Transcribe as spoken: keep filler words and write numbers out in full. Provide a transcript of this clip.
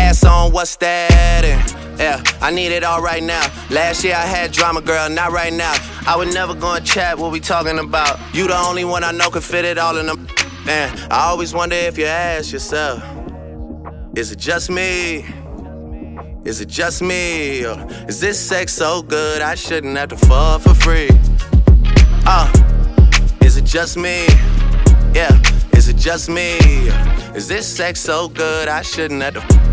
gas on, what's that? And yeah, I need it all right now. Last year I had drama, girl, not right now. I would never go and chat, what we talking about? You the only one I know can fit it all in them. Man, I always wonder if you ask yourself, is it just me? Is it just me? Or is this sex so good I shouldn't have to fuck for free? Uh, is it just me? Yeah, is it just me? Is this sex so good I shouldn't have to